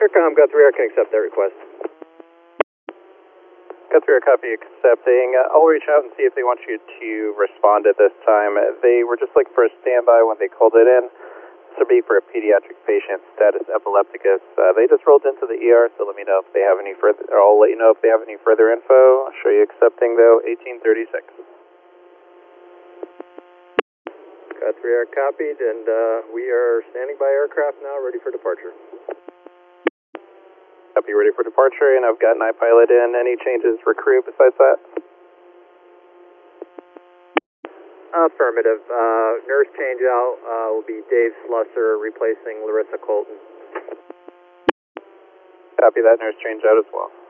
Aircom, got 3R, can accept that request. Got 3R, copy accepting. I'll reach out and see if they want you to respond at this time. They were just looking for a standby when they called it in. This would be for a pediatric patient, status epilepticus. They just rolled into the ER, so let me know if they have any further, or I'll let you know if they have any further info. I'll show you accepting though, 1836. Got 3R copied, and we are standing by aircraft now, ready for departure. Copy, ready for departure, and I've got an iPilot in. Any changes for crew besides that? Affirmative. Nurse change out will be Dave Slusser replacing Larissa Colton. Copy that, nurse change out as well.